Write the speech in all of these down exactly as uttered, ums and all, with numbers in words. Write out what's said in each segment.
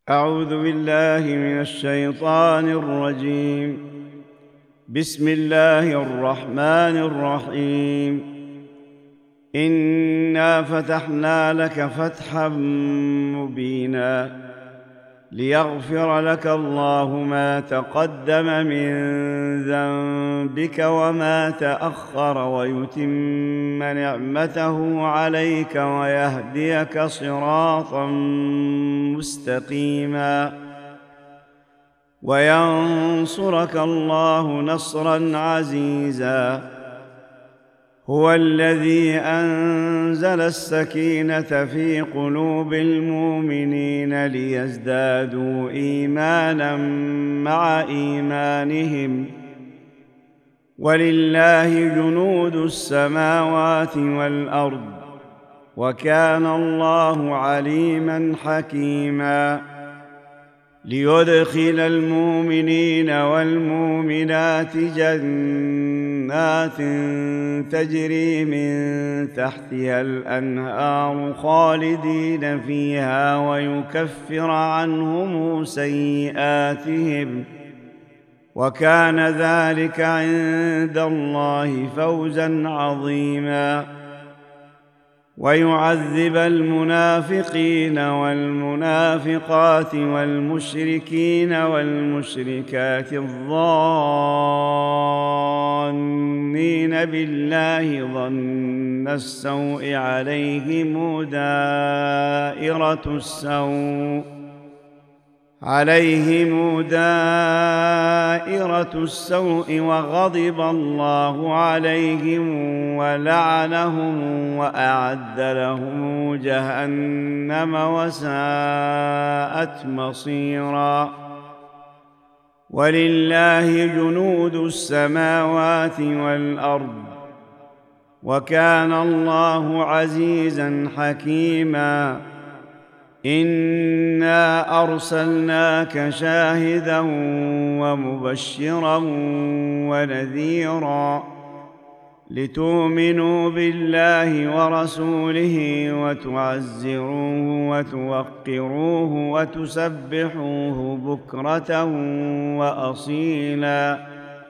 أعوذ بالله من الشيطان الرجيم. بسم الله الرحمن الرحيم. إنا فتحنا لك فتحا مبينا ليغفر لك الله ما تقدم من ذنبك وما تأخر ويتم نعمته عليك ويهديك صراطا مستقيما وينصرك الله نصرا عزيزا. هو الذي أنزل السكينة في قلوب المؤمنين ليزدادوا إيمانا مع إيمانهم ولله جنود السماوات والأرض وكان الله عليما حكيما. ليدخل المؤمنين والمؤمنات جنات تجري من تحتها الأنهار خالدين فيها ويكفر عنهم سيئاتهم وكان ذلك عند الله فوزا عظيما. ويعذب المنافقين والمنافقات والمشركين والمشركات الظانين بالله ظن السوء عليهم دائرة السوء عليهم دائرة السوء وغضب الله عليهم ولعنهم وأعد لهم جهنم وساءت مصيرا. ولله جنود السماوات والأرض وكان الله عزيزا حكيما. إنا أرسلناك شاهدا ومبشرا ونذيرا لتؤمنوا بالله ورسوله وتعزروه وتوقروه وتسبحوه بكرة وأصيلا.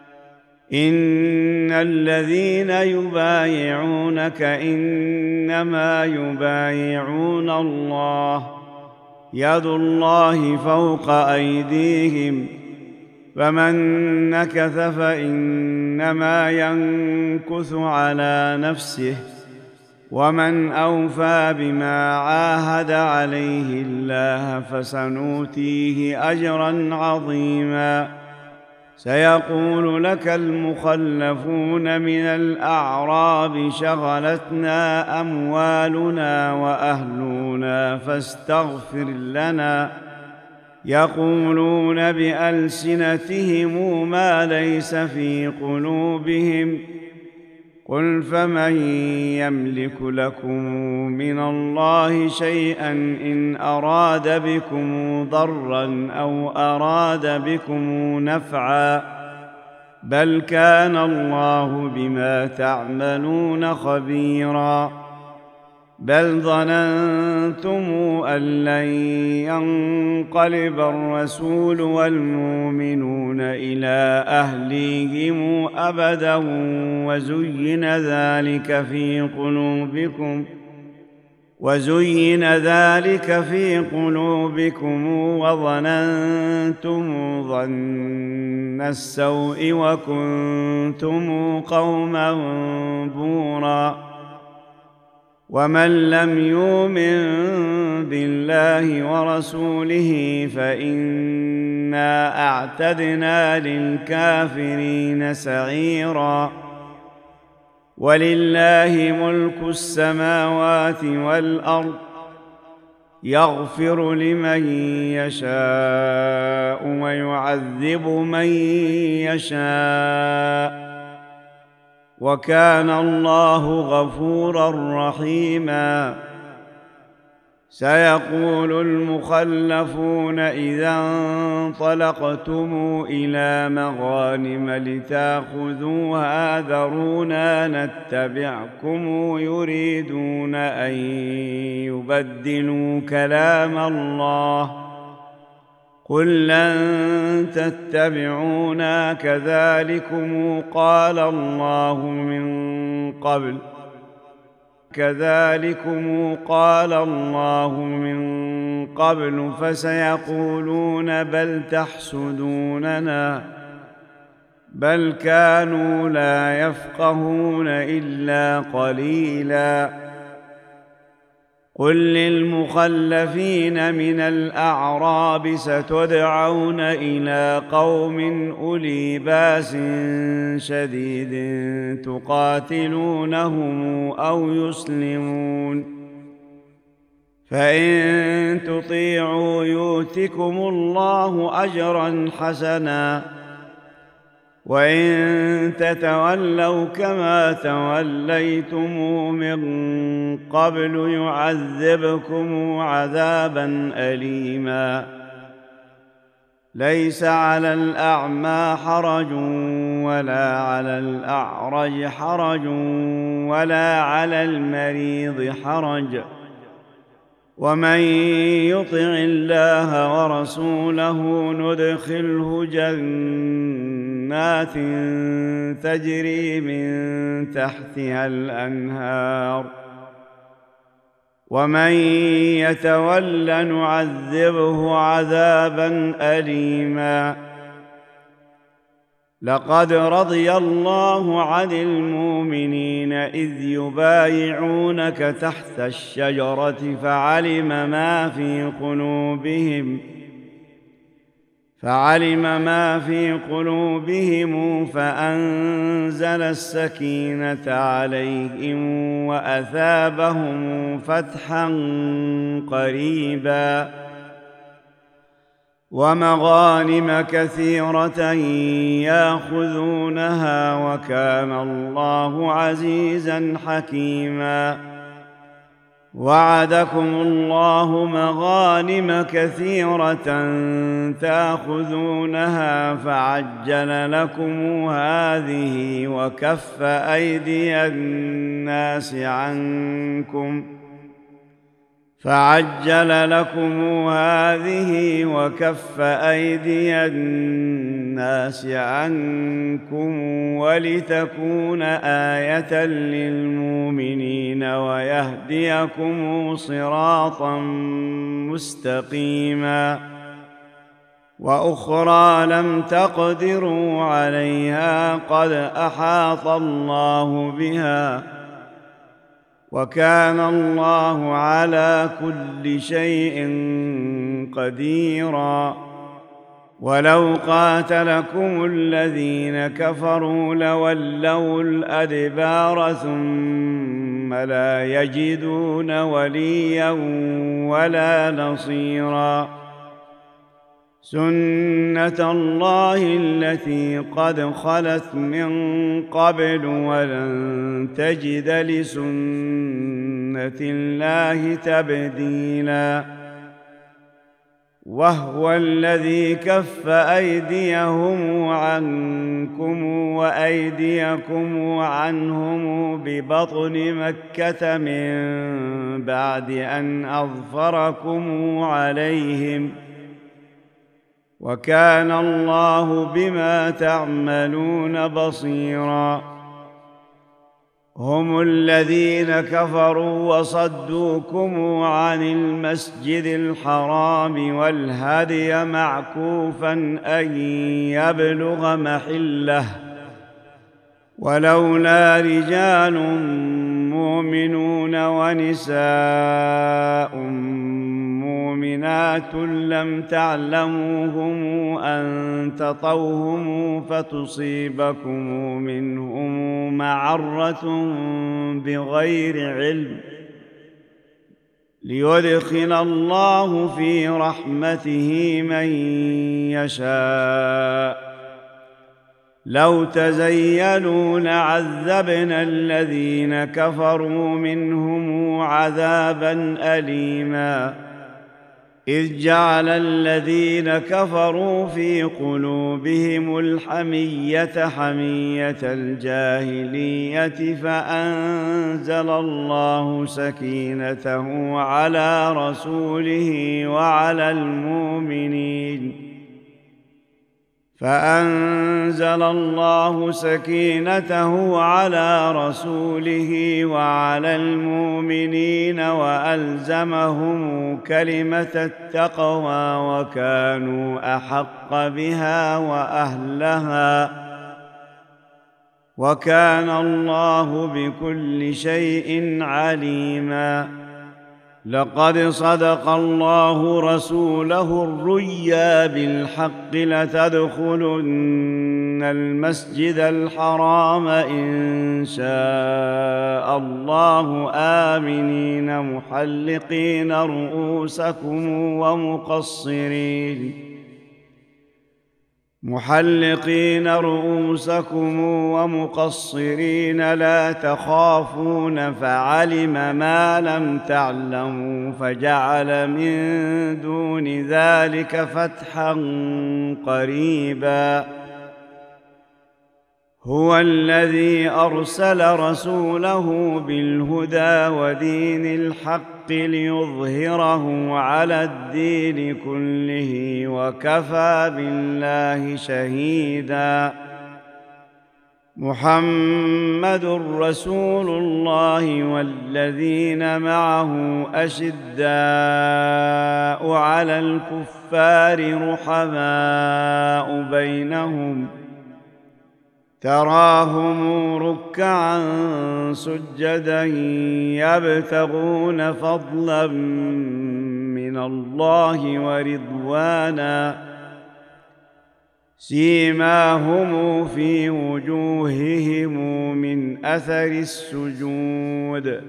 إن الذين يبايعونك إنما يبايعون الله يد الله فوق أيديهم فمن نكث فإنما ينكث على نفسه ومن أوفى بما عاهد عليه الله فسنؤتيه أجرا عظيما. سيقول لك المخلفون من الأعراب شغلتنا أموالنا وأهلنا فاستغفر لنا يقولون بألسنتهم ما ليس في قلوبهم قل فمن يملك لكم من الله شيئا إن أراد بكم ضرا أو أراد بكم نفعا بل كان الله بما تعملون خبيرا. بل ظننتم أن لن ينقلب الرسول والمؤمنون إلى أهليهم أبدا وزين ذلك في قلوبكم وزين ذلك في قلوبكم وظننتم ظن السوء وكنتم قوما بورا. ومن لم يؤمن بالله ورسوله فإنا أعتدنا للكافرين سعيرا. ولله ملك السماوات والأرض يغفر لمن يشاء ويعذب من يشاء وكان الله غفورا رحيما. سيقول المخلفون إذا انطلقتم إلى مغانم لتأخذوها ذرونا نتبعكم يريدون أن يبدلوا كلام الله قل لن تتبعونا كذلكم قال الله من قبل كذلكم قال الله من قبل فسيقولون بل تحسدوننا بل كانوا لا يفقهون إلا قليلا قل للمخلفين من الأعراب ستدعون إلى قوم أولي بأس شديد تقاتلونهم أو يسلمون فإن تطيعوا يؤتكم الله أجرا حسنا وإن تتولوا كما توليتم من قبل يعذبكم عذابا أليما ليس على الأعمى حرج ولا على الأعرج حرج ولا على المريض حرج ومن يطع الله ورسوله ندخله جنات تجري من تحتها الأنهار ومن يتول نعذبه عذابا أليما لقد رضي الله عن المؤمنين إذ يبايعونك تحت الشجرة فعلم ما في قلوبهم فعلم ما في قلوبهم فأنزل السكينة عليهم وأثابهم فتحا قريبا ومغانم كثيرة يأخذونها وكان الله عزيزا حكيما وعدكم الله مغانم كثيرة تأخذونها فعجل لكم هذه وكف أيدي الناس عنكم فعجل لكم هذه وكف أيدي الناس عنكم ولتكون آية للمؤمنين ويهديكم صراطا مستقيما وأخرى لم تقدروا عليها قد أحاط الله بها وكان الله على كل شيء قديرا ولو قاتلكم الذين كفروا لولوا الأدبار ثم لا يجدون وليا ولا نصيرا سنة الله التي قد خلت من قبل ولن تجد لسنة الله تبديلا وهو الذي كف أيديهم عنكم وأيديكم عنهم ببطن مكة من بعد أن أظفركم عليهم وكان الله بما تعملون بصيرا هم الذين كفروا وصدوكم عن المسجد الحرام والهدي معكوفا أن يبلغ محله ولولا رجال مؤمنون ونساء مؤمنات لم تعلموهم أن تطوهم فتصيبكم منهم معرة بغير علم ليدخل الله في رحمته من يشاء لو تزيلوا لعذبنا الذين كفروا منهم عذابا أليما إذ جعل الذين كفروا في قلوبهم الحمية حمية الجاهلية فأنزل الله سكينته على رسوله وعلى المؤمنين فأنزل الله سكينته على رسوله وعلى المؤمنين وألزمهم كلمة التقوى وكانوا أحق بها وأهلها وكان الله بكل شيء عليما. لقد صدق الله رسوله الرؤيا بالحق لتدخلن المسجد الحرام إن شاء الله آمنين محلقين رؤوسكم ومقصرين محلقين رؤوسكم ومقصرين لا تخافون فعلم ما لم تعلموا فجعل من دون ذلك فتحا قريبا. هو الذي أرسل رسوله بالهدى ودين الحق ليظهره على الدين كله وكفى بالله شهيدا. محمد رسول الله والذين معه أشداء على الكفار رحماء بينهم تراهم ركعا سجدا يبتغون فضلا من الله ورضوانا سيماهم في وجوههم من أثر السجود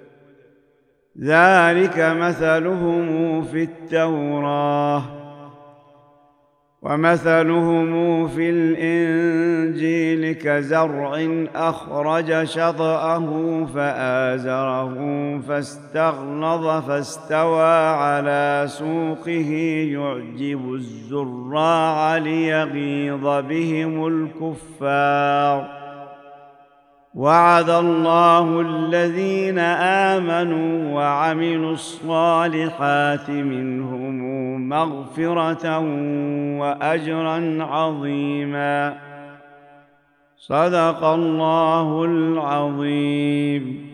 ذلك مثلهم في التوراة ومثلهم في الإنجيل كزرع أخرج شطأه فآزره فاستغلظ فاستوى على سوقه يعجب الزراع ليغيظ بهم الكفار. وعد الله الذين آمنوا وعملوا الصالحات منهم مغفرة وأجرا عظيما. صدق الله العظيم.